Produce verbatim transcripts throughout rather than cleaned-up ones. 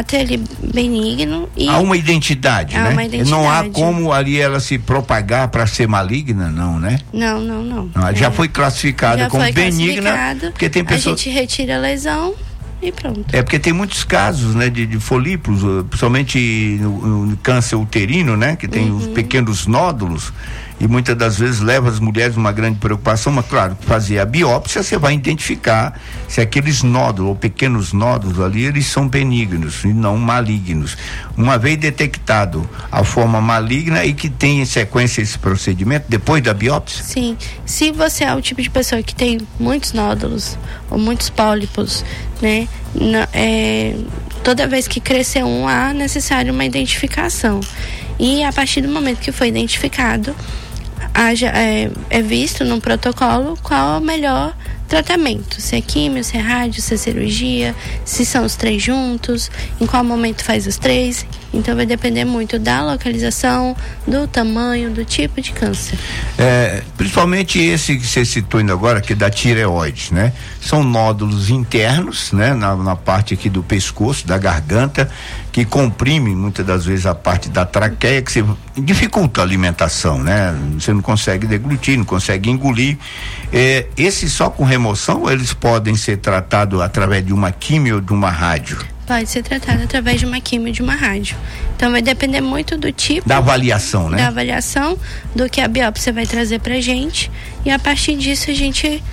caráter ali benigno. E há uma identidade, há né? Uma identidade. Não há como ali ela se propagar para ser maligna, não, né? Não, não, não. não é. Já foi classificada já como foi benigna, porque tem pessoas... A gente retira a lesão e pronto. É porque tem muitos casos, né, de, de folículos, principalmente no, no câncer uterino, né, que tem uhum. os pequenos nódulos, e muitas das vezes leva as mulheres uma grande preocupação, mas claro, fazer a biópsia você vai identificar se aqueles nódulos ou pequenos nódulos ali, eles são benignos e não malignos. Uma vez detectado a forma maligna e que tem em sequência esse procedimento depois da biópsia? Sim, se você é o tipo de pessoa que tem muitos nódulos ou muitos pólipos, né, na, é, toda vez que crescer um, há necessário uma identificação, e a partir do momento que foi identificado, haja, é, é visto num protocolo qual é o melhor tratamento, se é químio, se é rádio, se é cirurgia, se são os três juntos, em qual momento faz os três. Então vai depender muito da localização, do tamanho, do tipo de câncer. É, principalmente esse que você citou ainda agora, que é da tireoide, né? São nódulos internos, né? Na, na parte aqui do pescoço, da garganta, que comprimem muitas das vezes a parte da traqueia, que você dificulta a alimentação, né? Você não consegue deglutir, não consegue engolir. É, esse só com remoção, eles podem ser tratados através de uma químio ou de uma rádio? Pode ser tratado através de uma químio e de uma rádio. Então vai depender muito do tipo. Da avaliação, né? Da avaliação, do que a biópsia vai trazer pra gente. E a partir disso a gente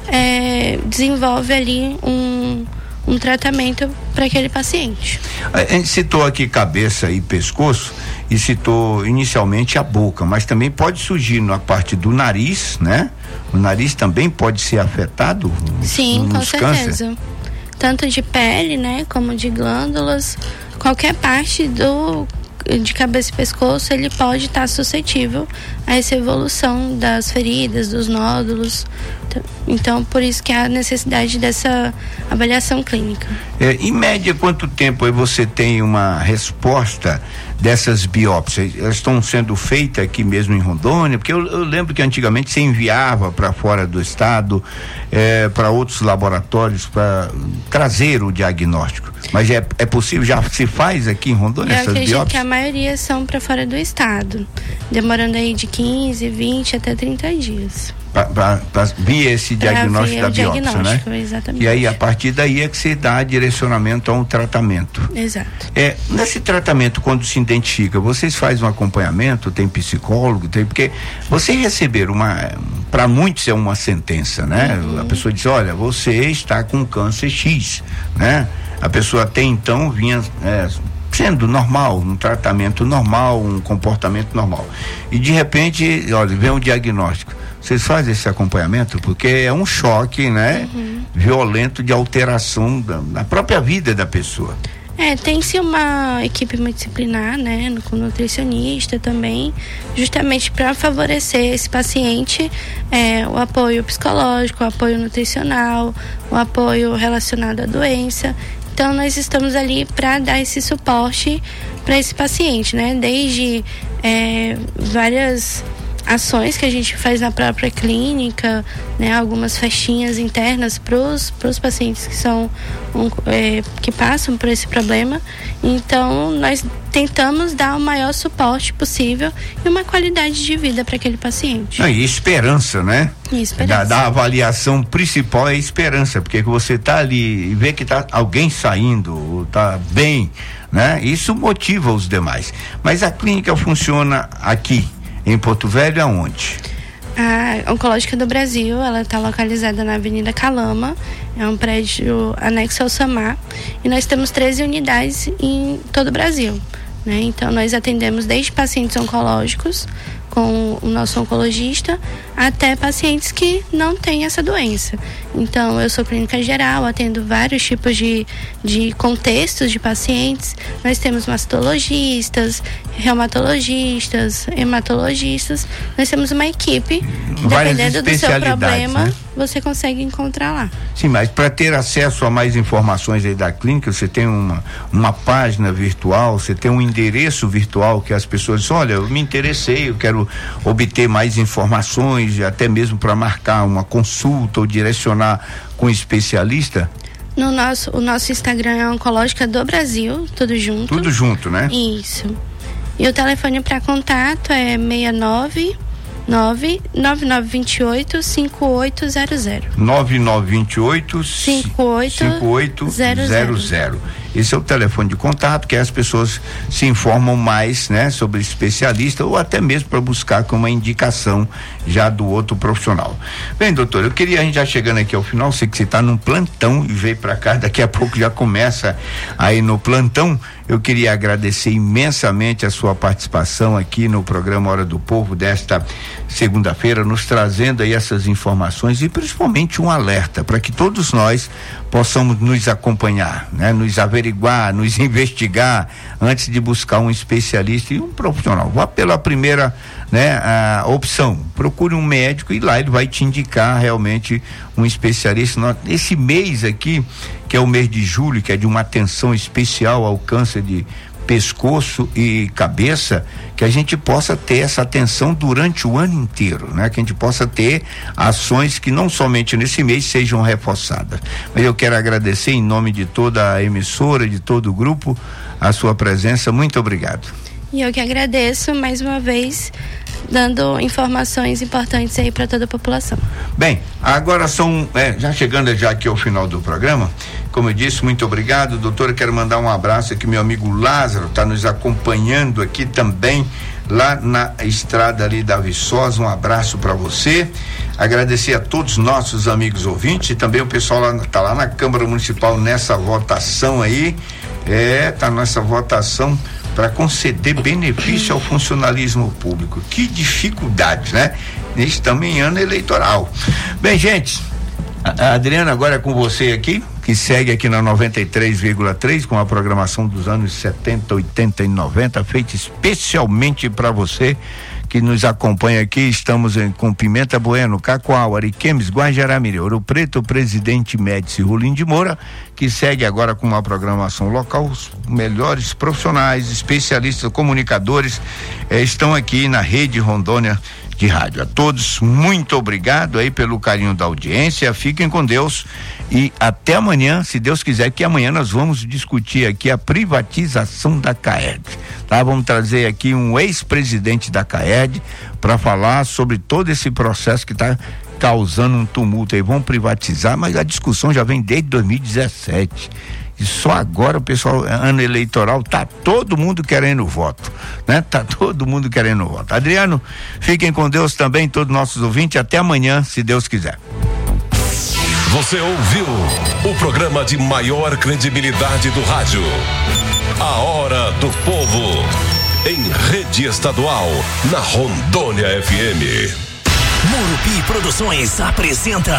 é, desenvolve ali um, um tratamento para aquele paciente. A gente citou aqui cabeça e pescoço e citou inicialmente a boca, mas também pode surgir na parte do nariz, né? O nariz também pode ser afetado? Sim, com certeza. Câncer? Tanto de pele, né, como de glândulas, qualquer parte do de cabeça e pescoço, ele pode estar suscetível a essa evolução das feridas, dos nódulos. Então, por isso que há a necessidade dessa avaliação clínica. É, em média, quanto tempo aí você tem uma resposta dessas biópsias? Elas estão sendo feitas aqui mesmo em Rondônia? Porque eu, eu lembro que antigamente você enviava para fora do estado, é, para outros laboratórios para trazer o diagnóstico. Mas é, é possível, já se faz aqui em Rondônia eu essas biópsias? Eu acredito que a maioria são para fora do estado, demorando aí de quinze, vinte até trinta dias. Para vir esse diagnóstico da biópsia, diagnóstico, né? Exatamente. E aí, a partir daí é que se dá direcionamento a um tratamento. Exato. É, nesse tratamento, quando se identifica, vocês fazem um acompanhamento, tem psicólogo, tem, porque vocês receberam uma, para muitos é uma sentença, né? Uhum. A pessoa diz, olha, você está com câncer X, né? A pessoa até então vinha é, sendo normal, um tratamento normal, um comportamento normal. E de repente, olha, vem um diagnóstico. Vocês fazem esse acompanhamento? Porque é um choque, né? Uhum. Violento de alteração da, da própria vida da pessoa. É, tem-se uma equipe multidisciplinar, né? Com nutricionista também, justamente para favorecer esse paciente, é, o apoio psicológico, o apoio nutricional, o apoio relacionado à doença. Então, nós estamos ali para dar esse suporte para esse paciente, né? Desde é, várias ações que a gente faz na própria clínica, né? Algumas festinhas internas para os pacientes que são um, é, que passam por esse problema. Então, nós tentamos dar o maior suporte possível e uma qualidade de vida para aquele paciente. Ah, e esperança, né? E esperança. Da, da avaliação principal é a esperança, porque você tá ali e vê que tá alguém saindo, tá bem, né? Isso motiva os demais. Mas a clínica funciona aqui em Porto Velho, aonde? A Oncológica do Brasil, ela está localizada na Avenida Calama, é um prédio anexo ao SAMAR, e nós temos treze unidades em todo o Brasil, né? Então nós atendemos desde pacientes oncológicos com o nosso oncologista até pacientes que não têm essa doença. Então, eu sou clínica geral, atendo vários tipos de, de contextos de pacientes. Nós temos mastologistas, reumatologistas, hematologistas. Nós temos uma equipe, várias dependendo do seu problema, né? Você consegue encontrar lá. Sim, mas para ter acesso a mais informações aí da clínica, você tem uma, uma página virtual, você tem um endereço virtual que as pessoas dizem, olha, eu me interessei, eu quero obter mais informações, até mesmo para marcar uma consulta ou direcionar com especialista? No nosso, o nosso Instagram é Oncológica do Brasil, tudo junto. Tudo junto, né? Isso. E o telefone para contato é seis nove nove nove nove dois oito cinco oito zero zero. nove nove dois oito cinco oito zero zero. Esse é o telefone de contato, que as pessoas se informam mais, né, sobre especialista ou até mesmo para buscar com uma indicação já do outro profissional. Bem, doutor, eu queria, a gente já chegando aqui ao final, sei que você está num plantão e veio para cá, daqui a pouco já começa aí no plantão. Eu queria agradecer imensamente a sua participação aqui no programa Hora do Povo desta segunda-feira, nos trazendo aí essas informações e principalmente um alerta para que todos nós possamos nos acompanhar, né? Nos averiguar, nos investigar antes de buscar um especialista e um profissional. Vá pela primeira, né, a opção. Procure um médico e lá ele vai te indicar realmente um especialista. Esse mês aqui, que é o mês de julho, que é de uma atenção especial ao câncer de pescoço e cabeça, que a gente possa ter essa atenção durante o ano inteiro, né? Que a gente possa ter ações que não somente nesse mês sejam reforçadas. Mas eu quero agradecer em nome de toda a emissora, de todo o grupo, a sua presença. Muito obrigado. E eu que agradeço mais uma vez, dando informações importantes aí para toda a população. Bem, agora são, é, já chegando já aqui ao final do programa, como eu disse, muito obrigado, doutora. Quero mandar um abraço aqui, meu amigo Lázaro está nos acompanhando aqui também, lá na estrada ali da Viçosa. Um abraço para você. Agradecer a todos nossos amigos ouvintes e também o pessoal lá, tá lá na Câmara Municipal nessa votação aí, é, tá nessa votação para conceder benefício ao funcionalismo público. Que dificuldade, né? Estamos em ano eleitoral. Bem, gente, a Adriana, agora é com você aqui, que segue aqui na noventa e três vírgula três com a programação dos anos setenta, oitenta e noventa, feita especialmente para você que nos acompanha aqui. Estamos em, com Pimenta Bueno, Cacoal, Ariquemes, Guajará-Mirim, Ouro Preto, Presidente Médici, Rolim de Moura, que segue agora com uma programação local. Os melhores profissionais, especialistas, comunicadores eh, estão aqui na Rede Rondônia de Rádio. A todos, muito obrigado aí pelo carinho da audiência. Fiquem com Deus e até amanhã, se Deus quiser, que amanhã nós vamos discutir aqui a privatização da CAERD, tá? Vamos trazer aqui um ex-presidente da CAERD para falar sobre todo esse processo que está causando um tumulto aí. Vão privatizar, mas a discussão já vem desde dois mil e dezessete. E só agora o pessoal, ano eleitoral, tá todo mundo querendo voto, né? Tá todo mundo querendo voto. Adriano, fiquem com Deus também, todos nossos ouvintes, até amanhã, se Deus quiser. Você ouviu o programa de maior credibilidade do rádio, A Hora do Povo, em rede estadual, na Rondônia F M. Murupi Produções apresenta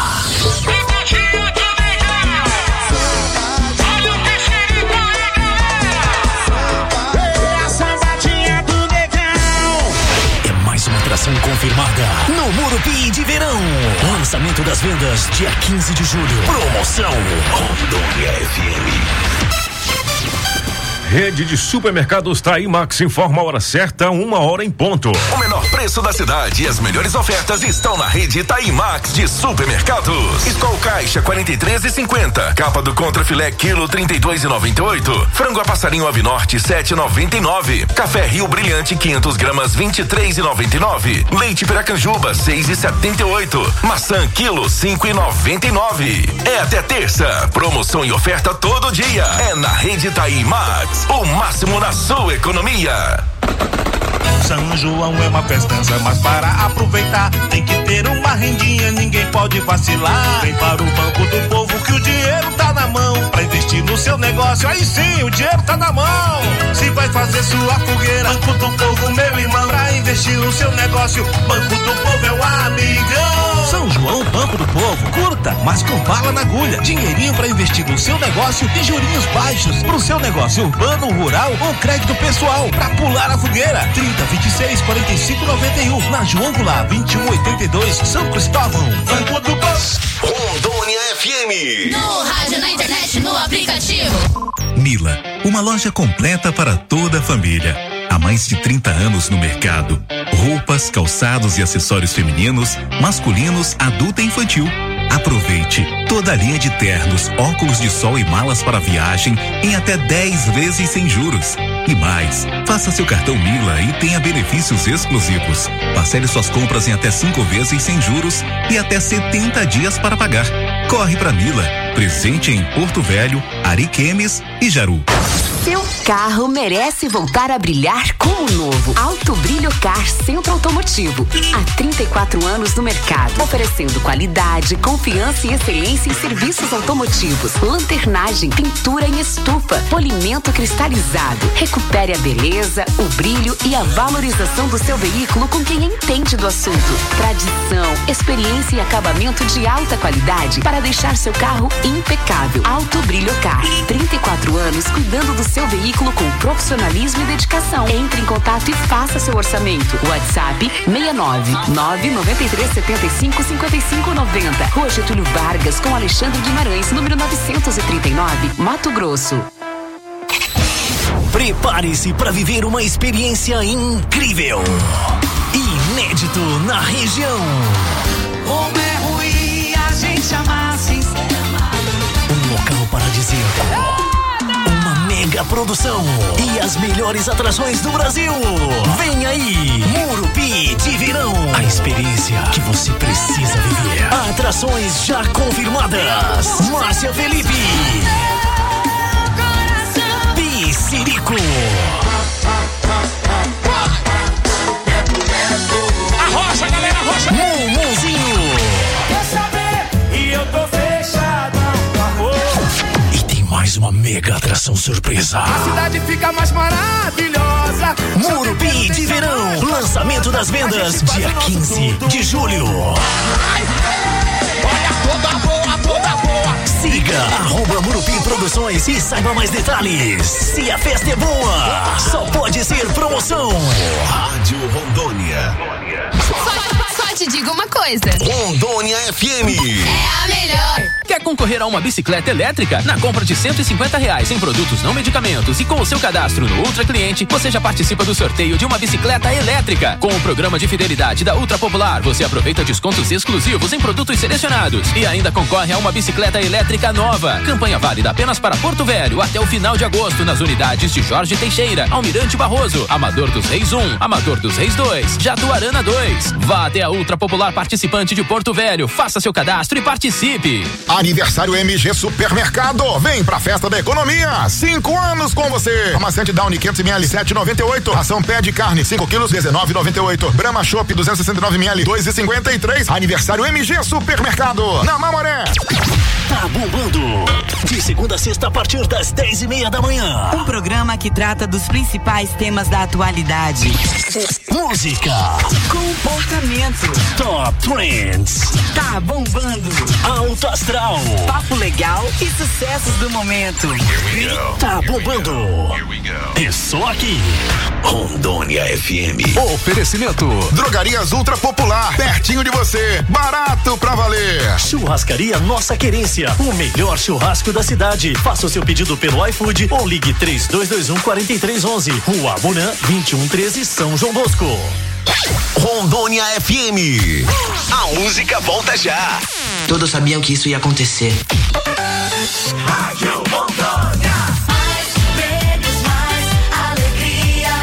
uma atração confirmada no Murupi de Verão. Lançamento das vendas dia quinze de julho. Promoção Rondônia F M. Rede de supermercados Taimax informa a hora certa, uma hora em ponto. O menor preço da cidade e as melhores ofertas estão na rede Taimax de supermercados. Skol Caixa quarenta e três e cinquenta, capa do contra filé quilo trinta e dois e noventa e oito, frango a passarinho Ave Norte sete e noventa e nove, café Rio Brilhante quinhentas gramas vinte e três e noventa e nove, leite Piracanjuba seis e setenta e oito, maçã quilo cinco e noventa e nove. É até terça, promoção e oferta todo dia. É na rede Taimax. O máximo na sua economia. São João é uma festança, mas para aproveitar tem que ter uma rendinha, ninguém pode vacilar. Vem para o Banco do Povo que o dinheiro tá na mão, para investir no seu negócio, aí sim o dinheiro tá na mão. Se vai fazer sua fogueira, Banco do Povo, meu irmão, para investir no seu negócio, Banco do Povo é o amigão. São João, Banco do Povo, curta, mas com bala na agulha, dinheirinho para investir no seu negócio e jurinhos baixos pro seu negócio urbano, rural ou crédito pessoal, para pular a fogueira. Trinta, vinte e seis, quarenta e cinco, noventa e um, na João Goulart, vinte e um, oitenta e dois, São Cristóvão. Banco do Povo. Rondônia F M. No rádio, na internet, no aplicativo. Mila, uma loja completa para toda a família. Há mais de trinta anos no mercado. Roupas, calçados e acessórios femininos, masculinos, adulto e infantil. Aproveite toda a linha de ternos, óculos de sol e malas para viagem em até dez vezes sem juros. E mais, faça seu cartão Mila e tenha benefícios exclusivos. Parcele suas compras em até cinco vezes sem juros e até setenta dias para pagar. Corre pra Mila, presente em Porto Velho, Ariquemes e Jaru. Seu carro merece voltar a brilhar como novo. Alto Brilho Car Centro Automotivo. Há trinta e quatro anos no mercado, oferecendo qualidade, confiança e excelência em serviços automotivos, lanternagem, pintura em estufa, polimento cristalizado. Recupere a beleza, o brilho e a valorização do seu veículo com quem entende do assunto. Tradição, experiência e acabamento de alta qualidade para deixar seu carro impecável. Alto Brilho Car. trinta e quatro anos cuidando do seu veículo com profissionalismo e dedicação. Entre em contato e faça seu orçamento. WhatsApp seis nove nove nove três sete cinco cinco cinco nove zero. Rua Getúlio Vargas com Alexandre Guimarães, número novecentos e trinta e nove, Mato Grosso. Prepare-se para viver uma experiência incrível, inédito na região. Como é ruim a gente amar sem ser amado. Um local paradisíaco. Uma mega produção e as melhores atrações do Brasil. Vem aí, Murupi de Verão. A experiência que você precisa viver. Atrações já confirmadas. Márcia Felipe. Piscirico. Arrocha, galera, arrocha. Mumuzinho. Quer saber? E eu tô fechado, amor. E tem mais uma mega atração surpresa. A cidade fica mais maravilhosa. Murupi de Verão. Lançamento das vendas dia quinze de julho. Olha toda boa, toda boa. Siga arroba Murupi Produções e saiba mais detalhes. Se a festa é boa, só pode ser promoção. Rádio Rondônia. Só, só te digo uma coisa. Rondônia F M. É a melhor. Quer concorrer a uma bicicleta elétrica? Na compra de cento e cinquenta reais em produtos não medicamentos e com o seu cadastro no Ultra Cliente, você já participa do sorteio de uma bicicleta elétrica. Com o programa de fidelidade da Ultra Popular, você aproveita descontos exclusivos em produtos selecionados e ainda concorre a uma bicicleta elétrica nova. Campanha válida apenas para Porto Velho até o final de agosto nas unidades de Jorge Teixeira, Almirante Barroso, Amador dos Reis um, Amador dos Reis dois, Jatuarana dois. Vá até a Ultra Popular participante de Porto Velho, faça seu cadastro e participe. Aniversário M G Supermercado. Vem pra festa da economia. Cinco anos com você. Amaciante Downy quinhentos mililitros, sete e noventa e oito. Ração pé de carne, cinco quilos, dezenove e noventa e oito. Brahma Chopp, duzentos e sessenta e nove mililitros, dois e cinquenta e três. Aniversário M G Supermercado. Na Mamoré. Tá bombando. De segunda a sexta a partir das dez e meia da manhã. Um programa que trata dos principais temas da atualidade. Música. Comportamento. Top Trends. Tá bombando. Alto Astral. Papo legal e sucessos do momento. Tá bombando. É só aqui. Rondônia F M. Oferecimento. Drogarias Ultra Popular. Pertinho de você. Barato pra valer. Churrascaria Nossa Querência. O melhor churrasco da cidade. Faça o seu pedido pelo iFood ou ligue três dois dois um, quatro três um um. Rua Abunã, vinte e um treze, São João Bosco. Rondônia F M. A música volta já. Todos sabiam que isso ia acontecer. Rádio Rondônia. Mais prêmios, mais alegria.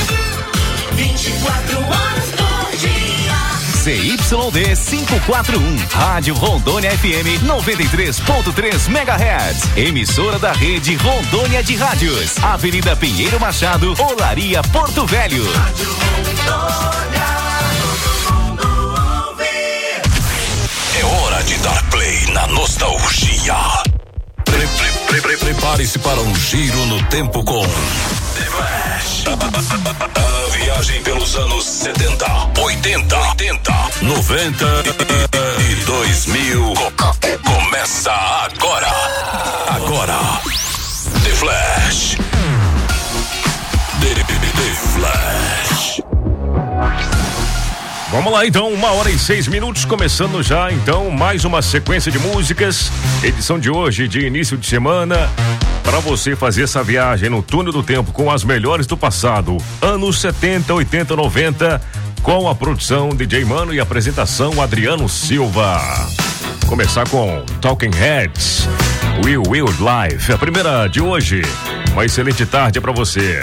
vinte e quatro horas por dia. C Y D quinhentos e quarenta e um. Rádio Rondônia F M noventa e três ponto três megahertz. Emissora da rede Rondônia de Rádios. Avenida Pinheiro Machado, Olaria, Porto Velho. Rádio Rondônia, todo mundo ouve. É hora de dar play na nostalgia. Pre, pre, pre, pre, Prepare-se para um giro no tempo com The Flash. A viagem pelos anos setenta, oitenta, oitenta, noventa e dois mil começa agora. Agora. The Flash. The, The Flash. Vamos lá então, uma hora e seis minutos, começando já então mais uma sequência de músicas, edição de hoje de início de semana, para você fazer essa viagem no túnel do tempo com as melhores do passado, anos setenta, oitenta, noventa, com a produção D J Mano e apresentação Adriano Silva. começar com Talking Heads, We Will Live. A primeira de hoje. Uma excelente tarde pra você.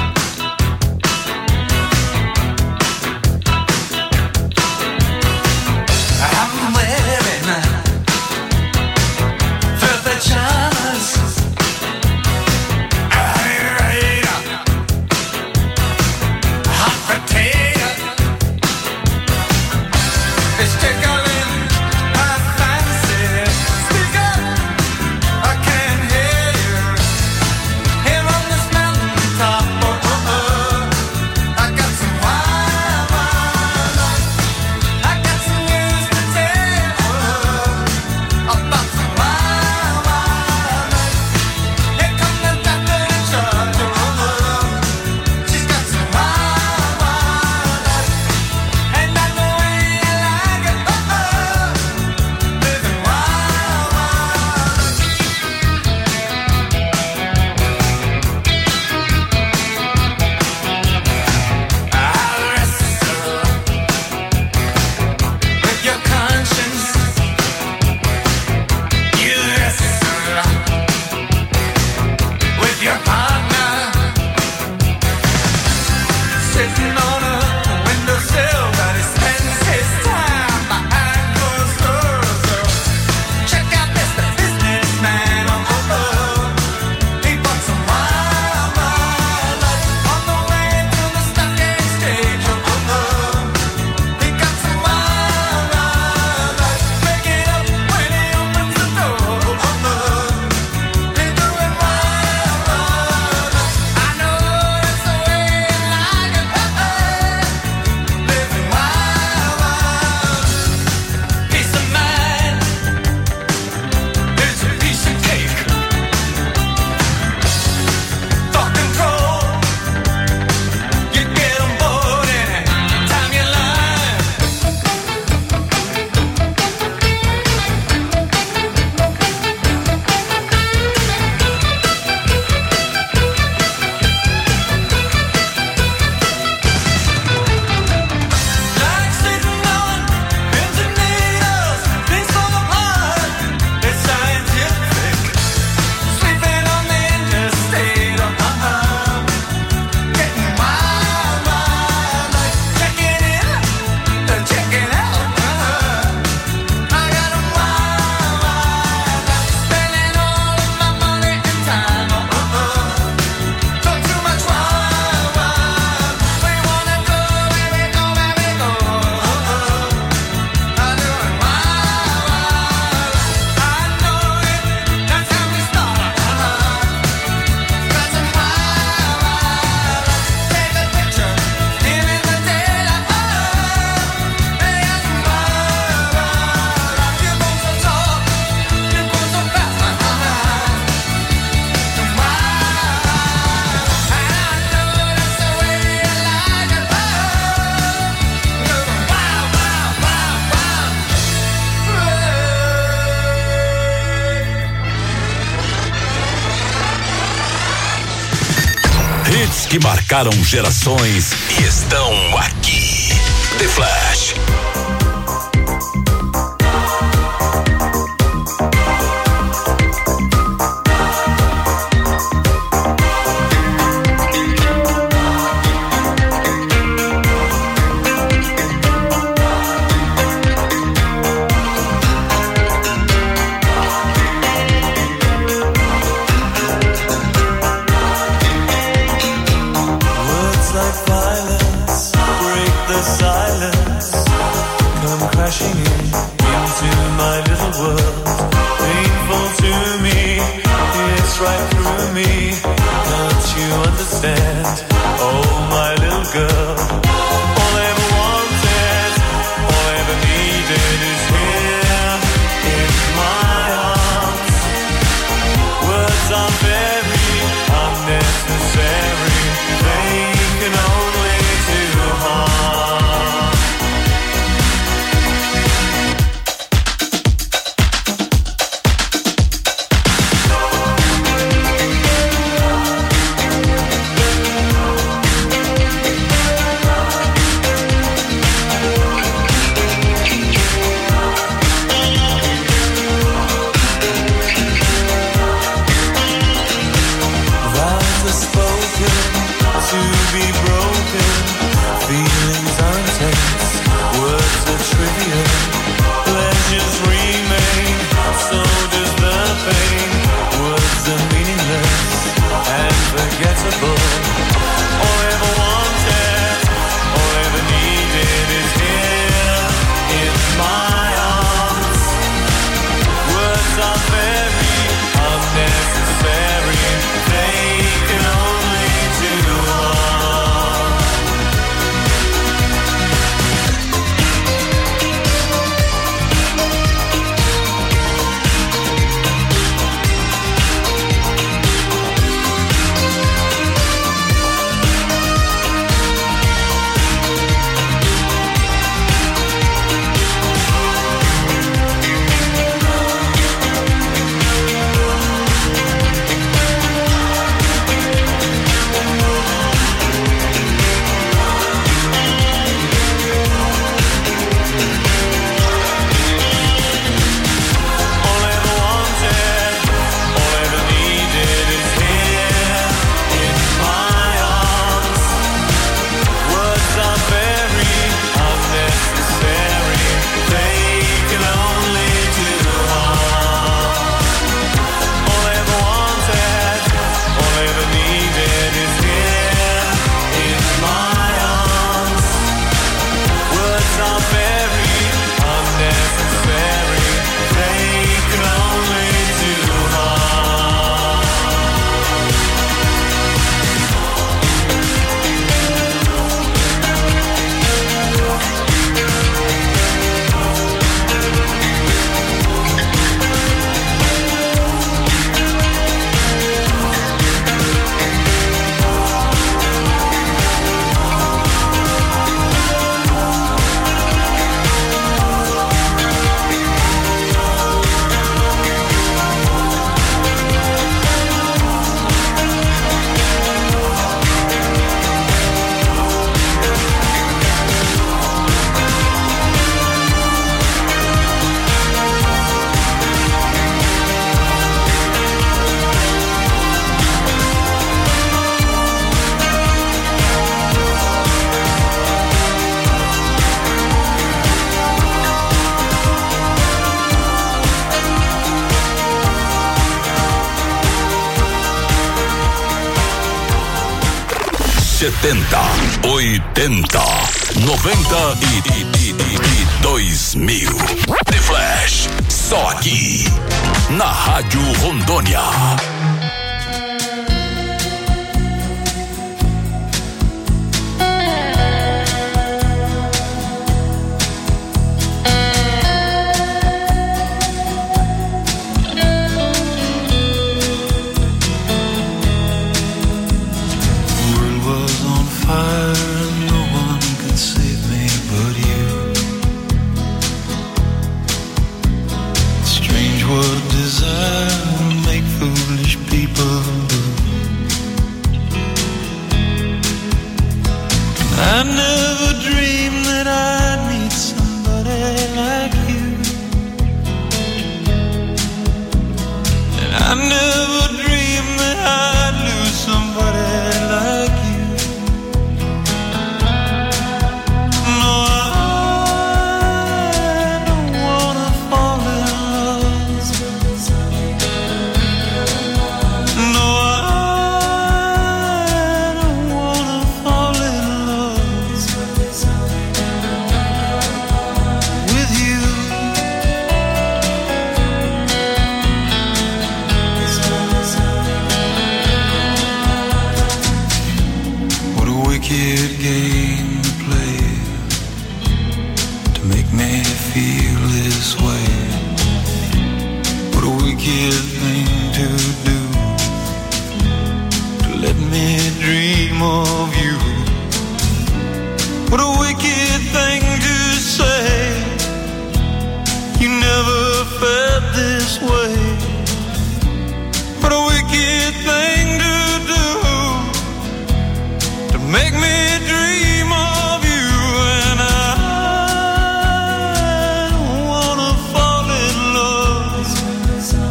Que marcaram gerações e estão aqui. The Flash. unforgettable. All I ever wanted, all I ever needed is here in my arms. Words are very unnecessary, they can only do harm. setenta, oitenta, noventa e, e, e, e dois mil. The Flash, só aqui, na Rádio Rondônia.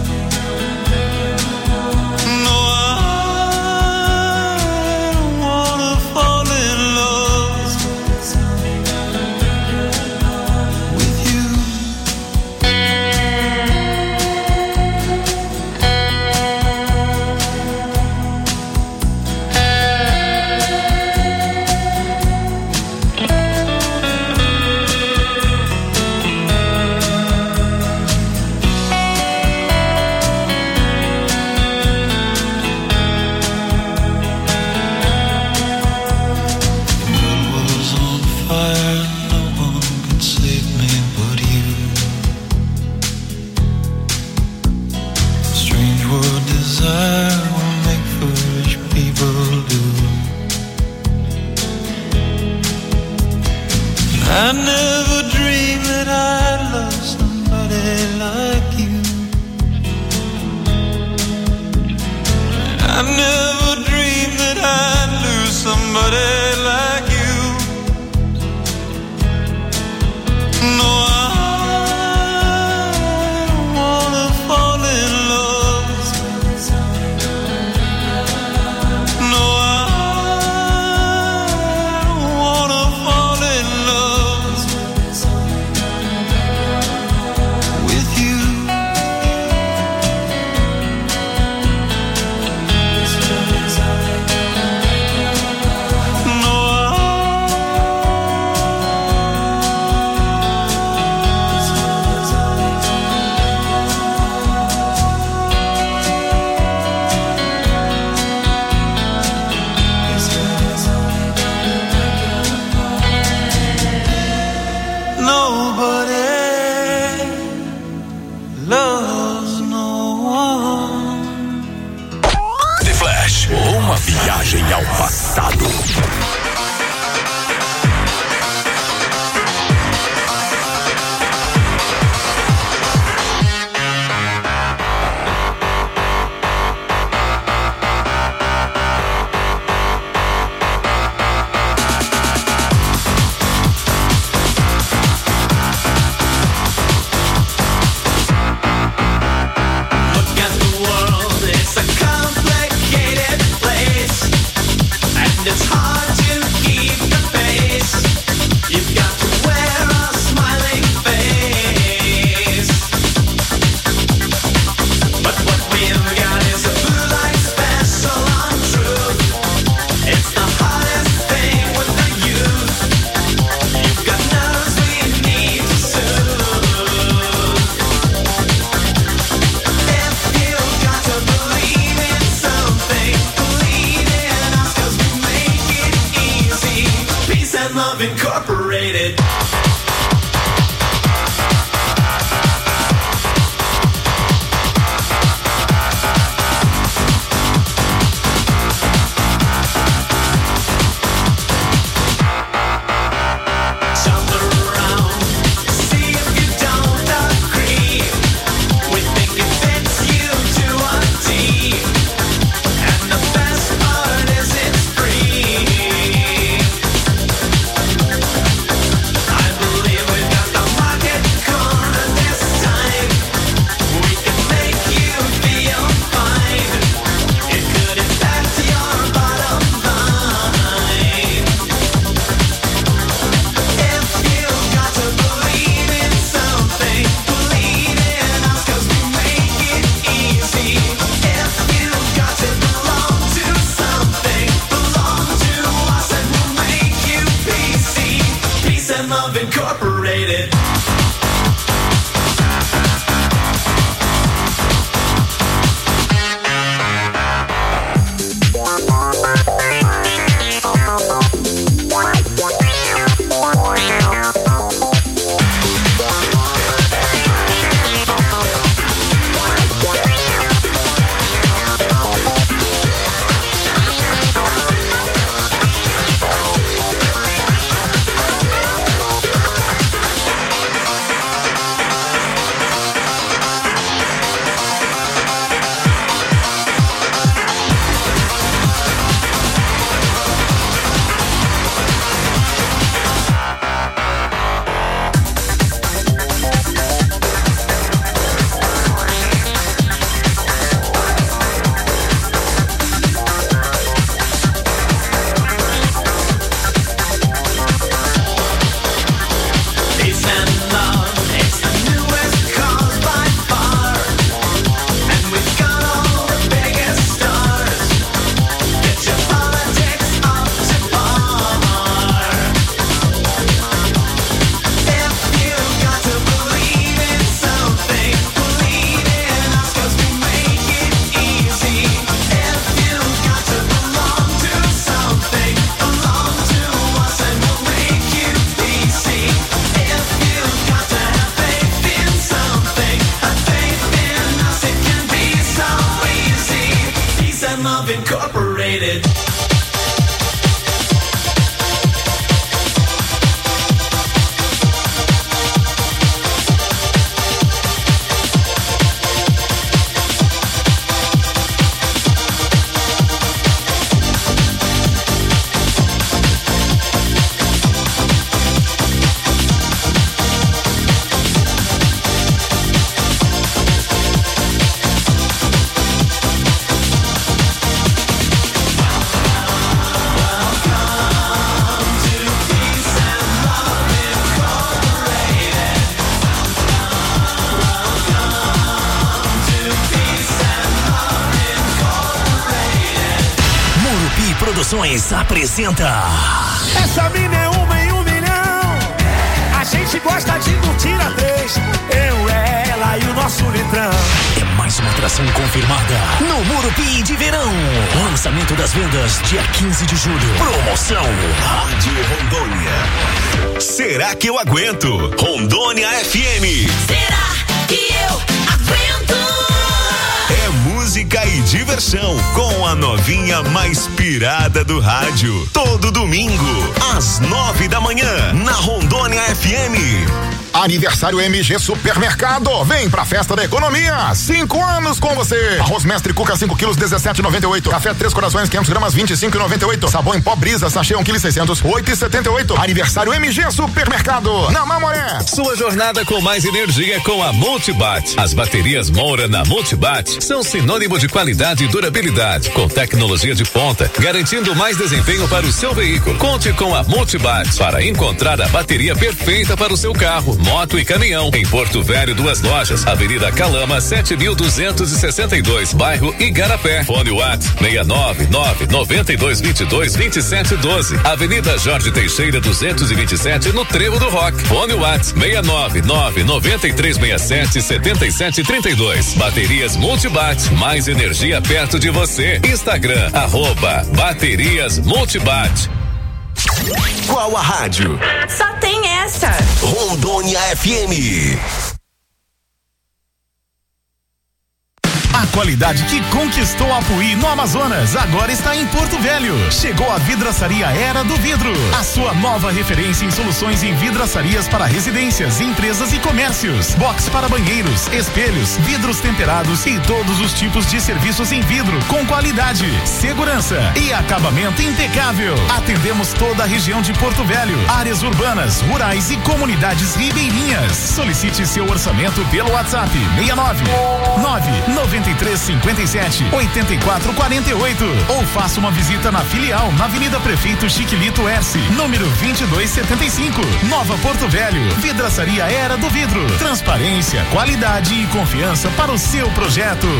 No, I don't wanna I never dreamed that I'd love somebody like you. I never dreamed that I'd lose somebody like you. No, I don't wanna fall in love. No, I don't wanna fall in love with you. No, nobody loves no one. The Flash, uma viagem ao passado. Look at the world, it's a complicated place, and it's hard to keep the pace. You've got to wear a smiling face, but what we've got is a blue light special on truth. It's the hardest thing with the youth. You've got nerves we need to soothe. If you've got to believe in something, believe in us, 'cause we make it easy. Peace and Love Incorporated. Jump around, see if you don't agree. We think it fits you to a T, and the best part is it's free. I believe we've got the market cornered this time. We can make you feel fine. It could impact your bottom line. If you've got to believe in something, believe in us, 'cause we make it easy. If you've got to belong to something, belong to us, and we'll make you P C. Peace and Love Incorporated. Produções apresenta. Essa mina é uma em um milhão. A gente gosta de curtir a três. Eu, ela e o nosso litrão. É mais uma atração confirmada no Murupi de Verão. Lançamento das vendas dia quinze de julho. Promoção Rádio Rondônia. Será que eu aguento? Rondônia F M. Será que eu aguento? É música e diversão com a novinha mais pirada do rádio. Todo domingo, às nove da manhã, na Rondônia F M. Aniversário M G Supermercado. Vem pra festa da economia. Cinco anos com você. Arroz Mestre Cuca cinco quilos, dezessete e noventa e oito. Café Três Corações quinhentos gramas, vinte e cinco e noventa e oito. Sabão em pó Brisa, sachê um quilo e seiscentos, oito e setenta e oito. Aniversário M G Supermercado. Na Mamoré. Sua jornada com mais energia com a Multibat. As baterias Moura na Multibat são sinônimo de qualidade e durabilidade, com tecnologia de ponta, garantindo mais desempenho para o seu veículo. Conte com a Multibat para encontrar a bateria perfeita para o seu carro, moto e caminhão. Em Porto Velho, duas lojas. Avenida Calama, sete mil duzentos e sessenta e dois, bairro Igarapé. Fone WhatsApp seis nove nove nove dois dois dois, vinte e sete doze. Avenida Jorge Teixeira, duzentos e vinte e sete, no Trevo do Rock. Fone WhatsApp seis nove nove nove três seis sete, sete sete três dois. Baterias Multibat, mais energia perto de você. Instagram, arroba Baterias Multibat. Qual a rádio? Só tem essa. Rondônia F M. A qualidade que conquistou Apuí no Amazonas agora está em Porto Velho. Chegou a Vidraçaria Era do Vidro, a sua nova referência em soluções em vidraçarias para residências, empresas e comércios. Box para banheiros, espelhos, vidros temperados e todos os tipos de serviços em vidro com qualidade, segurança e acabamento impecável. Atendemos toda a região de Porto Velho, áreas urbanas, rurais e comunidades ribeirinhas. Solicite seu orçamento pelo WhatsApp seis nove nove nove três cinco sete, oito quatro quatro oito ou faça uma visita na filial na Avenida Prefeito Chiquilito Erce, número vinte e dois setenta e cinco, Nova Porto Velho. Vidraçaria Era do Vidro. Transparência, qualidade e confiança para o seu projeto.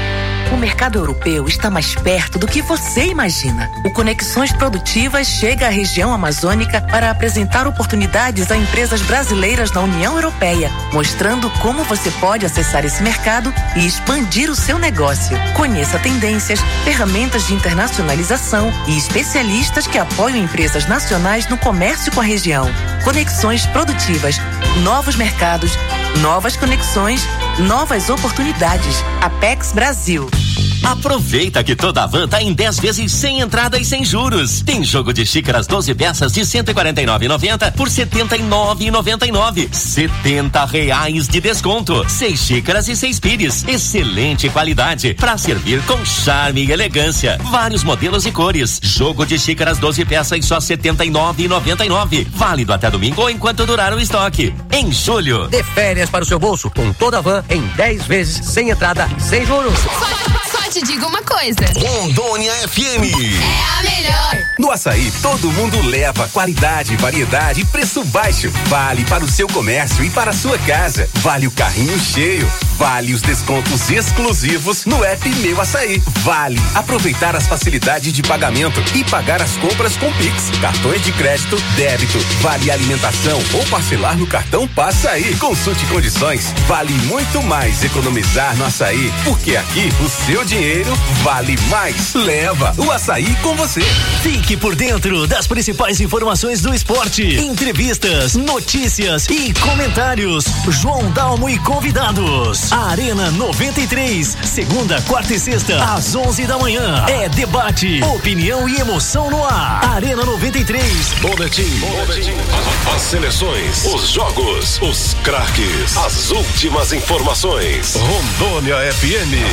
O mercado europeu está mais perto do que você imagina. O Conexões Produtivas chega à região amazônica para apresentar oportunidades a empresas brasileiras na União Europeia, mostrando como você pode acessar esse mercado e expandir o seu negócio. Conheça tendências, ferramentas de internacionalização e especialistas que apoiam empresas nacionais no comércio com a região. Conexões Produtivas, novos mercados, novas conexões, novas oportunidades. Apex Brasil. Aproveita que toda a van tá em dez vezes sem entrada e sem juros. Tem jogo de xícaras doze peças de cento e quarenta e nove reais e noventa centavos por setenta e nove reais e noventa e nove centavos. setenta reais de desconto. Seis xícaras e seis pires. Excelente qualidade para servir com charme e elegância. Vários modelos e cores. Jogo de xícaras doze peças só setenta e nove reais e noventa e nove centavos. Válido até domingo ou enquanto durar o estoque. Em julho. Dê férias para o seu bolso com toda a van em dez vezes sem entrada e sem juros. Só te digo uma coisa. Rondônia F M. É a melhor. No Açaí, todo mundo leva qualidade, variedade e preço baixo. Vale para o seu comércio e para a sua casa. Vale o carrinho cheio. Vale os descontos exclusivos no app Meu Açaí. Vale aproveitar as facilidades de pagamento e pagar as compras com Pix, cartões de crédito, débito, vale alimentação ou parcelar no cartão Passa Aí. Consulte condições. Vale muito mais economizar no Açaí, porque aqui o seu dinheiro vale mais. Leva o Açaí com você. Fique por dentro das principais informações do esporte, entrevistas, notícias e comentários. João Dalmo e convidados. Arena noventa e três, segunda, quarta e sexta, às onze da manhã. É debate, opinião e emoção no ar. Arena noventa e três. Boletim. Boletim. As seleções, os jogos, os craques, as últimas informações. Rondônia F M.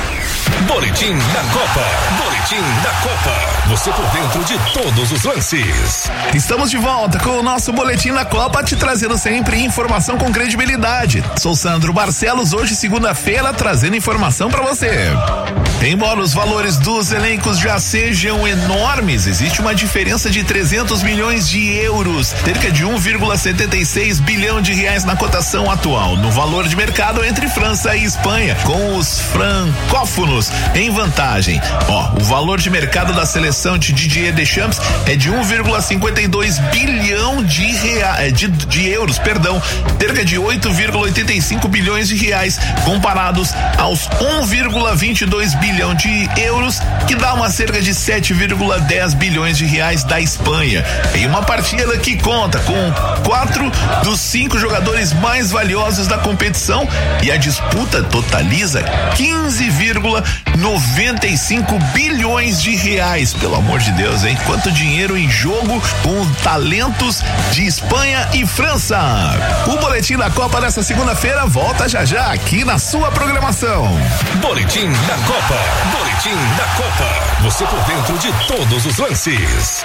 Boletim da Copa. Boletim da Copa. Você por dentro de todos os lances. Estamos de volta com o nosso Boletim da Copa, te trazendo sempre informação com credibilidade. Sou Sandro Barcelos, hoje segunda-feira, trazendo informação pra você. Embora os valores dos elencos já sejam enormes, existe uma diferença de trezentos milhões de euros, cerca de um vírgula setenta e seis bilhão de reais na cotação atual, no valor de mercado entre França e Espanha, com os francófonos em vantagem. Ó, o valor de mercado da seleção de Didier Deschamps é de um vírgula cinquenta e dois bilhão de reais, de, de euros, perdão, cerca de oito vírgula oitenta e cinco bilhões de reais, comparados aos um vírgula vinte e dois bilhão de euros, que dá uma cerca de sete vírgula dez bilhões de reais da Espanha. Em uma partida que conta com quatro dos cinco jogadores mais valiosos da competição, e a disputa totaliza quinze vírgula noventa e cinco bilhões de reais. Pelo amor de Deus, hein? Quanto dinheiro em jogo com talentos de Espanha e França. O Boletim da Copa dessa segunda-feira volta já já aqui na sua programação. Boletim da Copa. Boletim da Copa. Você por dentro de todos os lances.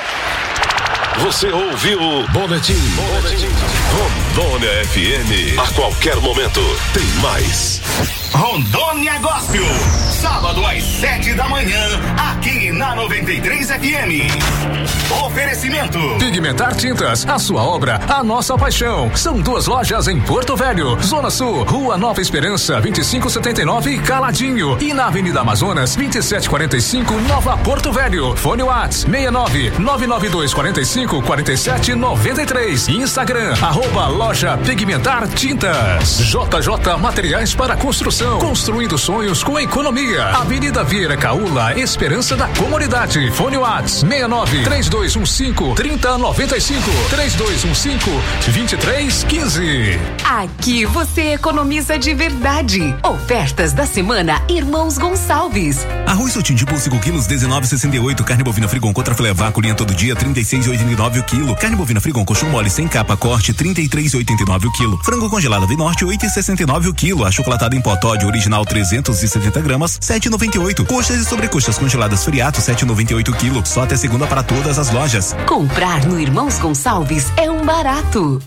Você ouviu Boletim, Boletim Rondônia F M. A qualquer momento tem mais. Rondônia Gospel, sábado às sete da manhã, aqui na noventa e três F M. Oferecimento Pigmentar Tintas, a sua obra, a nossa paixão. São duas lojas em Porto Velho, Zona Sul, Rua Nova Esperança, vinte e cinco setenta e nove, Caladinho, e na Avenida Amazonas, vinte e sete quarenta e cinco, Nova Porto Velho. Fone WhatsApp seis nove nove nove dois quatro cinco quatro sete nove três. Instagram, arroba loja Pigmentar Tintas. J J Materiais para Construção, construindo sonhos com economia. Avenida Vieira Caula, Esperança da Comunidade. Fone WhatsApp seis nove três dois um cinco três zero nove cinco, três dois um cinco dois três um cinco. Aqui você economiza de verdade. Ofertas da semana Irmãos Gonçalves. Arroz Sotim de cinco quilos, dezenove e sessenta e oito. Carne bovina Frigon contra filé vácuo, linha todo dia, trinta e seis e oitenta e nove o quilo. Carne bovina Frigon colchão mole sem capa, corte, trinta e três e oitenta e nove o quilo. Frango congelado Vinorte, oito e sessenta e nove o quilo. Achocolatado em pó Toddy original trezentos e setenta gramas, sete e noventa e oito. Coxas e sobrecoxas congeladas Friato, sete e noventa e oito o quilo. Só até segunda para todas as lojas. Comprar no Irmãos Gonçalves é um barato.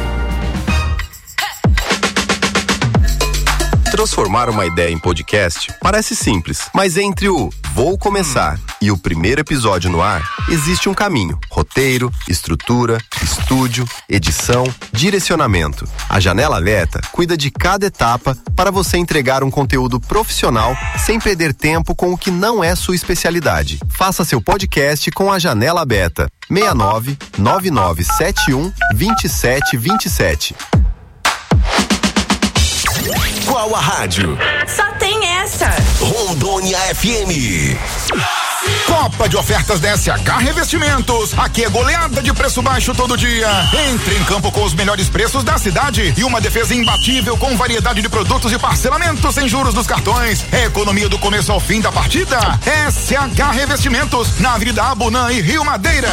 Transformar uma ideia em podcast parece simples, mas entre o Vou Começar e o primeiro episódio no ar, existe um caminho. Roteiro, estrutura, estúdio, edição, direcionamento. A Janela Aberta cuida de cada etapa para você entregar um conteúdo profissional sem perder tempo com o que não é sua especialidade. Faça seu podcast com a Janela Aberta. seis nove nove nove sete um dois sete dois sete. Qual a rádio? Só tem essa. Rondônia F M. Copa de ofertas da S H Revestimentos. Aqui é goleada de preço baixo todo dia. Entre em campo com os melhores preços da cidade e uma defesa imbatível com variedade de produtos e parcelamento sem juros dos cartões. É economia do começo ao fim da partida. S H Revestimentos, na Avenida Abunã e Rio Madeira.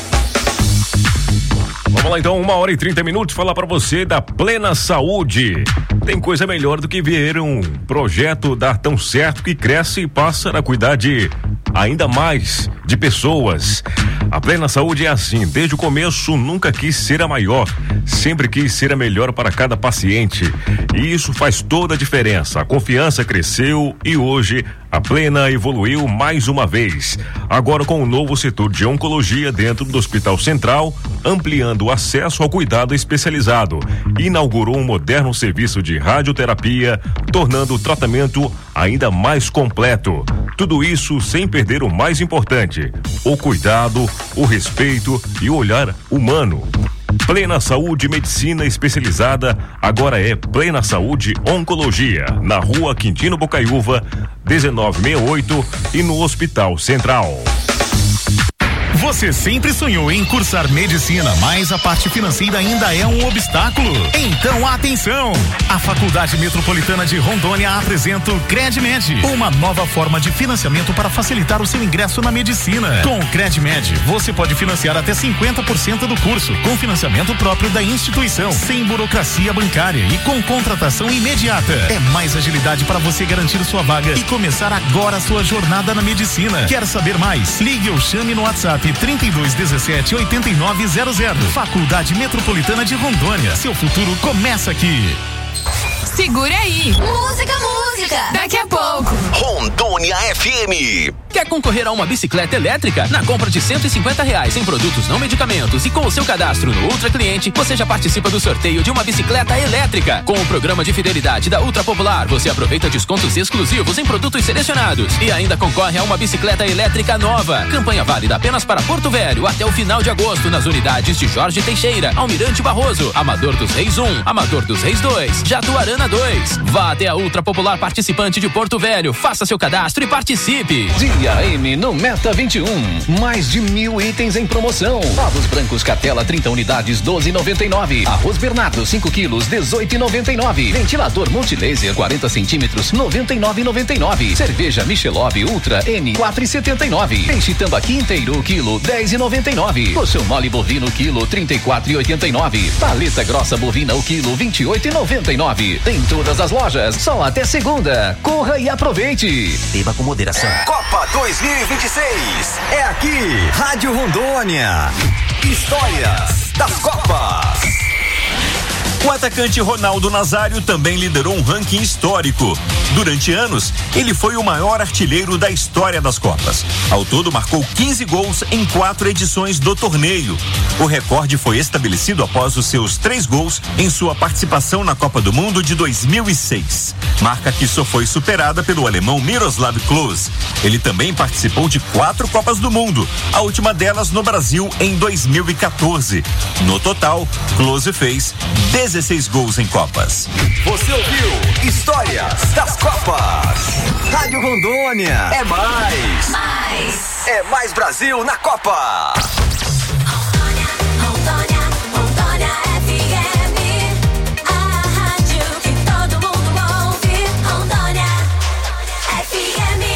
Vamos lá então, uma hora e trinta minutos, falar pra você da Plena Saúde. Tem coisa melhor do que ver um projeto dar tão certo que cresce e passa a cuidar de ainda mais de pessoas. A Plena Saúde é assim, desde o começo nunca quis ser a maior, sempre quis ser a melhor para cada paciente. E isso faz toda a diferença. A confiança cresceu e hoje a Plena evoluiu mais uma vez. Agora com o novo setor de oncologia dentro do Hospital Central, ampliando o acesso ao cuidado especializado. Inaugurou um moderno serviço de radioterapia, tornando o tratamento ainda mais completo. Tudo isso sem perder o mais importante: o cuidado, o respeito e o olhar humano. Plena Saúde Medicina Especializada agora é Plena Saúde Oncologia, na Rua Quintino Bocaiúva, dezenove sessenta e oito, e no Hospital Central. Você sempre sonhou em cursar medicina, mas a parte financeira ainda é um obstáculo? Então atenção! A Faculdade Metropolitana de Rondônia apresenta o CredMed, uma nova forma de financiamento para facilitar o seu ingresso na medicina. Com o CredMed, você pode financiar até cinquenta por cento do curso, com financiamento próprio da instituição, sem burocracia bancária e com contratação imediata. É mais agilidade para você garantir sua vaga e começar agora a sua jornada na medicina. Quer saber mais? Ligue ou chame no WhatsApp trinta e dois dezessete oitenta e nove zero zero. Faculdade Metropolitana de Rondônia. Seu futuro começa aqui. Segura aí. Música, música. Daqui a pouco. Rondônia F M. Quer concorrer a uma bicicleta elétrica? Na compra de cento e cinquenta reais em produtos não medicamentos e com o seu cadastro no Ultra Cliente, você já participa do sorteio de uma bicicleta elétrica. Com o programa de fidelidade da Ultra Popular, você aproveita descontos exclusivos em produtos selecionados e ainda concorre a uma bicicleta elétrica nova. Campanha válida apenas para Porto Velho até o final de agosto nas unidades de Jorge Teixeira, Almirante Barroso, Amador dos Reis um, Amador dos Reis dois, Jatuarana dois. Vá até a Ultra Popular participante de Porto Velho, faça seu cadastro e participe. Dia M no Meta vinte e um. Mais de mil itens em promoção. Ovos brancos Catela trinta unidades doze e noventa e nove. Arroz Bernardo cinco quilos dezoito e noventa e nove. Ventilador Multilaser quarenta centímetros noventa e nove e noventa e nove. Cerveja Michelob Ultra N quatro e setenta e nove. Peixe tambaqui inteiro quilo dez e noventa e nove. Colchão mole bovino quilo trinta e quatro e oitenta e nove. Paleta grossa bovina o quilo vinte e oito e noventa e nove. Tem todas as lojas, só até segunda. Corra e aproveite. Beba com moderação. Copa dois mil e vinte e seis é aqui, Rádio Rondônia. Histórias das Copas. O atacante Ronaldo Nazário também liderou um ranking histórico. Durante anos, ele foi o maior artilheiro da história das Copas. Ao todo, marcou quinze gols em quatro edições do torneio. O recorde foi estabelecido após os seus três gols em sua participação na Copa do Mundo de dois mil e seis. Marca que só foi superada pelo alemão Miroslav Klose. Ele também participou de quatro Copas do Mundo, a última delas no Brasil em dois mil e quatorze. No total, Klose fez dezesseis gols em Copas. Você ouviu Histórias das Copas. Rádio Rondônia. É mais. Mais. É mais Brasil na Copa. Rondônia, Rondônia, Rondônia F M. A rádio que todo mundo ouve. Rondônia F M.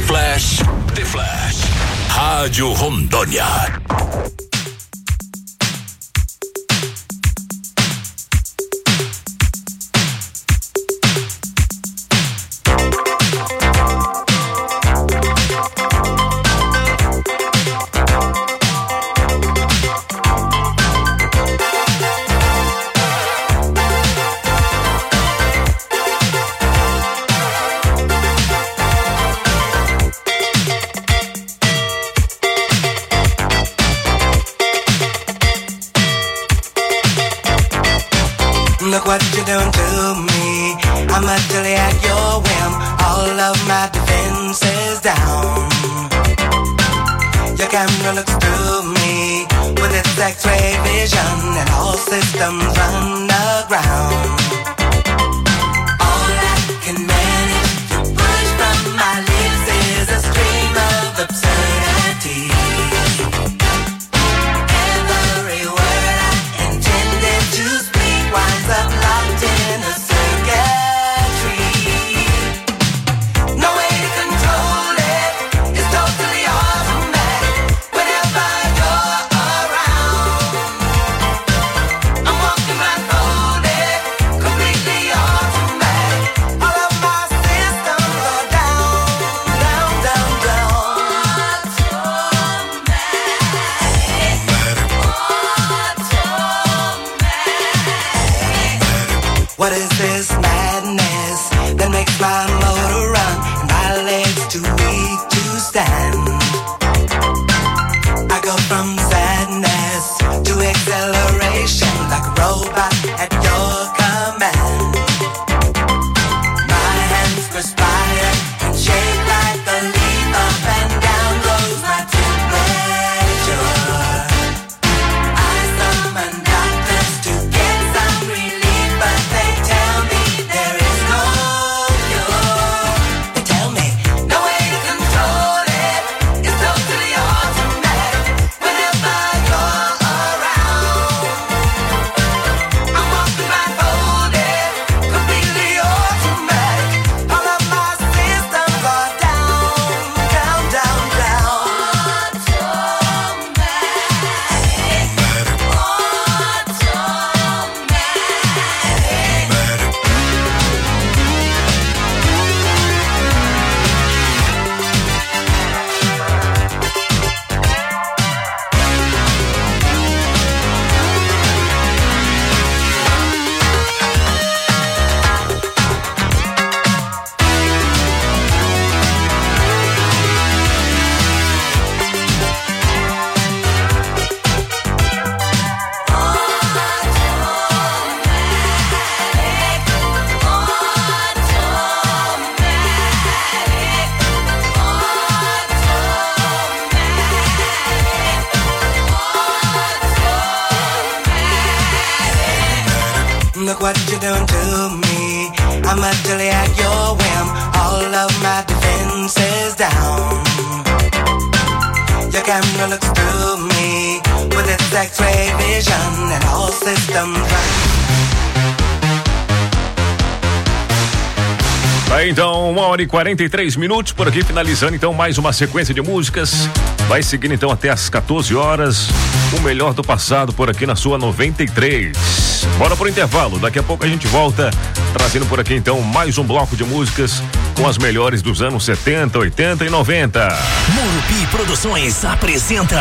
Flash, The Flash. Rádio Rondônia. Look what you're doing to me. I'm utterly at your whim. All of my defenses down. Your camera looks through me with its X-ray vision, and all systems run aground. All I can manage to push from my lips is a stream of absurdity. Every word I intended to speak winds up locked in a circuitry. No way to control it. It's totally automatic. Whenever you're around, I'm walking blindfolded, completely automatic. All of my systems are down, down, down, down. What is this madness that makes my motor run and my legs too weak to stand? I go from sadness to acceleration like a robot at your command. My hands perspire and shake like a leaf. Up and down goes my temperature. I summon doctors to get some relief, but they tell me there is no cure. They tell me no way to control it. It's totally automatic. Whenever you're around, I'm walking blindfolded, completely automatic. All of my systems are down, down, down, down. Look what you're doing to me. I'm utterly at your whim. All of my defenses down. Your camera looks through me with its X-ray vision, and all systems run. Tá, então, uma hora e quarenta e três minutos por aqui, finalizando então mais uma sequência de músicas. Vai seguindo então até as quatorze horas. O melhor do passado por aqui na sua noventa e três. Bora pro intervalo, daqui a pouco a gente volta trazendo por aqui então mais um bloco de músicas com as melhores dos anos setenta, oitenta e noventa. Murupi Produções apresenta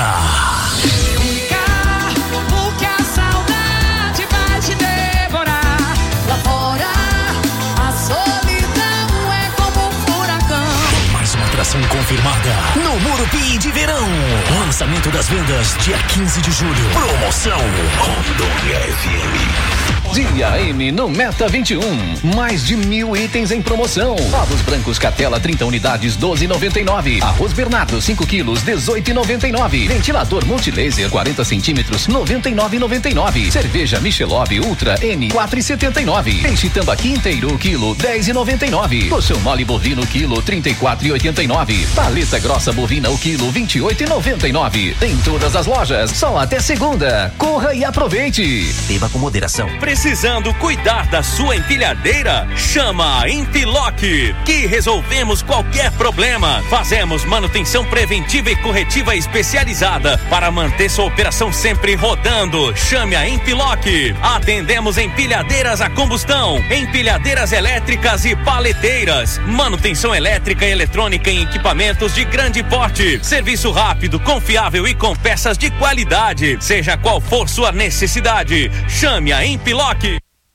Porque a saudade vai te devorar. Lá fora, a solidão é como um furacão. mais uma atração confirmada no Murupi de Verão. Lançamento das vendas dia quinze de julho. Promoção Rondônia F M. Dia M no Meta vinte e um. Mais de mil itens em promoção. Ovos brancos Catela trinta unidades doze e noventa e nove. Arroz Bernardo cinco quilos dezoito e noventa e nove. Ventilador multilaser quarenta centímetros noventa e nove e noventa e nove. Cerveja Michelob Ultra M quatro e setenta e nove. Peixe tambaqui inteiro quilo dez e noventa e nove. Colchão mole bovino quilo trinta e quatro e oitenta e nove. Paleta grossa bovina o quilo vinte e oito e noventa e nove. Em todas as lojas, só até segunda. Corra e aproveite. Beba com moderação. Precisa Precisando cuidar da sua empilhadeira? Chama a Empiloc, que resolvemos qualquer problema. Fazemos manutenção preventiva e corretiva especializada para manter sua operação sempre rodando. Chame a Empiloc. Atendemos empilhadeiras a combustão, empilhadeiras elétricas e paleteiras, manutenção elétrica e eletrônica em equipamentos de grande porte, serviço rápido, confiável e com peças de qualidade. Seja qual for sua necessidade, chame a Empiloc.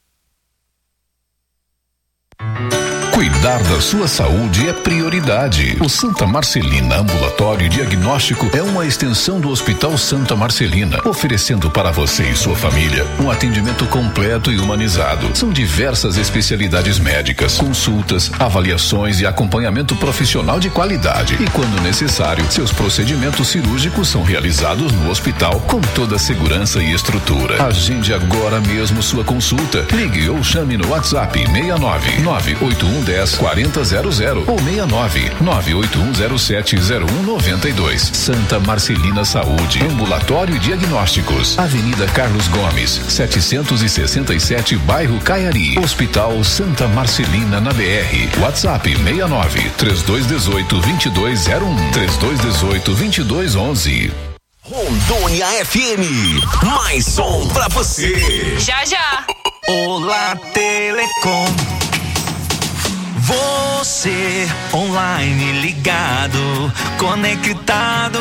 Cuidar da sua saúde é prioridade. O Santa Marcelina Ambulatório Diagnóstico é uma extensão do Hospital Santa Marcelina, oferecendo para você e sua família um atendimento completo e humanizado. São diversas especialidades médicas, consultas, avaliações e acompanhamento profissional de qualidade. E quando necessário, seus procedimentos cirúrgicos são realizados no hospital com toda a segurança e estrutura. Agende agora mesmo sua consulta. Ligue ou chame no WhatsApp seis nove nove oito um um zero quatro zero zero ou seis nove nove oito um zero sete zero um nove dois. Santa Marcelina Saúde, Ambulatório e Diagnósticos, Avenida Carlos Gomes, setecentos e sessenta e sete, Bairro Caiari. Hospital Santa Marcelina na B R. WhatsApp seis nove três dois um oito dois dois zero um três dois um oito dois dois um um. Rondônia F M, mais som pra você. Já, já. Olá, Telecom. Você online ligado, conectado.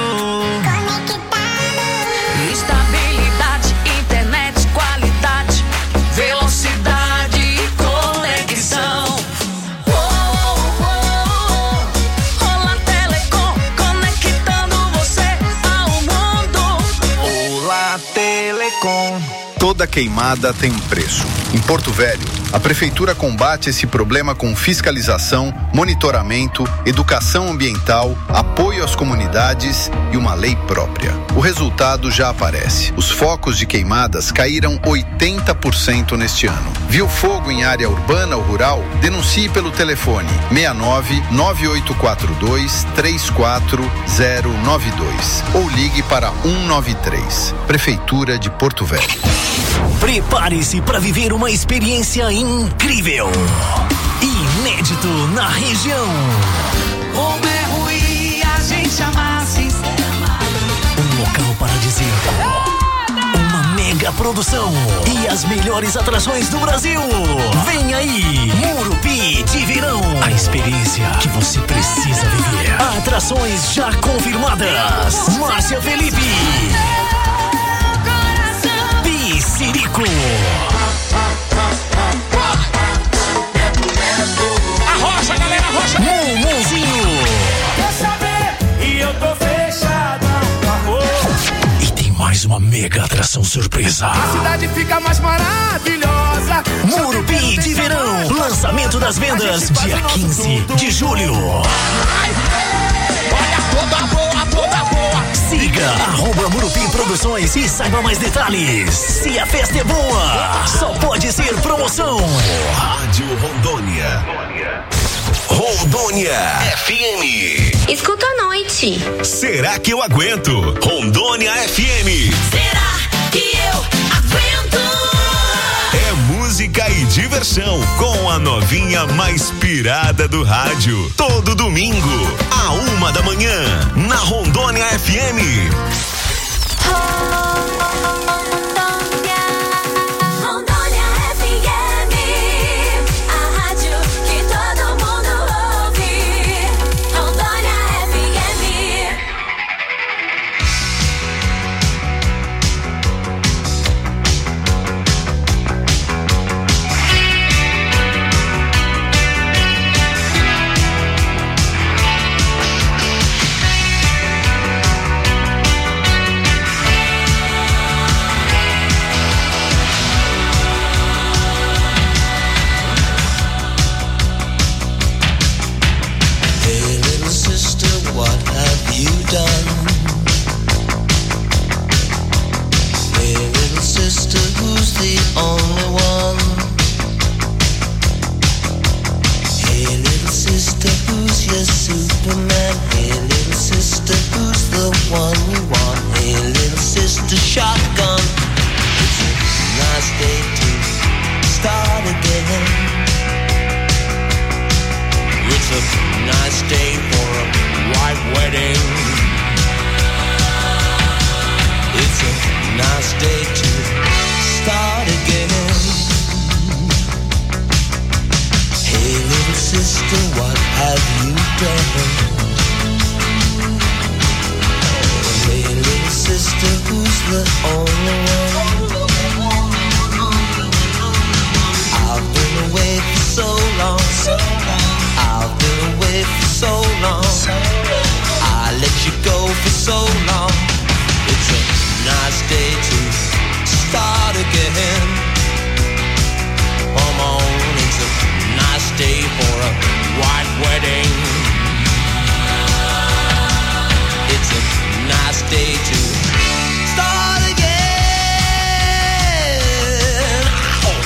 Estabilidade, internet, qualidade, velocidade e conexão. Oh, oh, oh. Olá, Telecom, conectando você ao mundo. Olá, Telecom. Toda queimada tem um preço. Em Porto Velho, a Prefeitura combate esse problema com fiscalização, monitoramento, educação ambiental, apoio às comunidades e uma lei própria. O resultado já aparece. Os focos de queimadas caíram oitenta por cento neste ano. Viu fogo em área urbana ou rural? Denuncie pelo telefone seis nove nove oito quatro dois três quatro zero nove dois ou ligue para um nove três. Prefeitura de Porto Velho. Prepare-se para viver uma experiência incrível, inédito na região. Como é ruim a gente amar sem ser amado. Um local paradisíaco, uma mega produção e as melhores atrações do Brasil. Vem aí, Murupi de Verão. A experiência que você precisa viver. Atrações já confirmadas. Márcia Felipe, Sirico, Arrocha, galera, arrocha. Mumuzinho. Quer saber? E eu tô fechadão com amor. E tem mais uma mega atração surpresa. A cidade fica mais maravilhosa. Murupi de Verão. Lançamento das vendas dia quinze de julho. Olha toda boa, toda boa. Siga arroba Murupi Produções e saiba mais detalhes. Se a festa é boa, só pode ser promoção. Rádio Rondônia. Rondônia F M. Escuta à noite. Será que eu aguento? Rondônia F M. Será que eu aguento? É música e diversão com a novinha mais pirada do rádio. Todo domingo, a uma da manhã, na Rondônia F M. Rondônia F M, a rádio que todo mundo ouve. Rondônia F M. the only one. I've been away for so long. I've been away for so long. I let you go for so long. It's a nice day to start again. Come on, it's a nice day for a white wedding. It's a nice day to start again. Oh.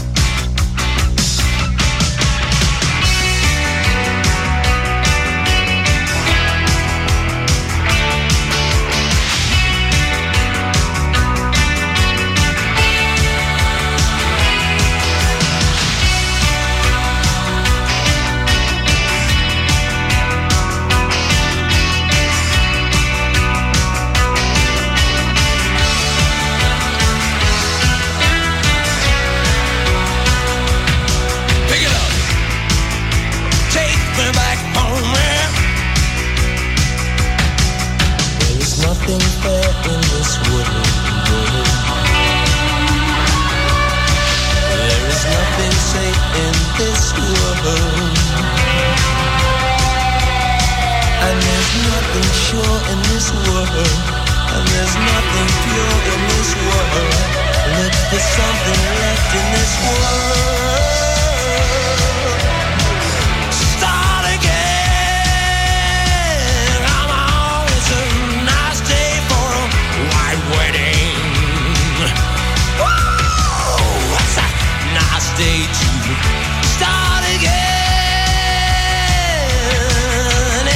Nothing fair in this world. There is nothing safe in this world. And there's nothing sure in this world. And there's nothing pure in this world. Look for something left in this world.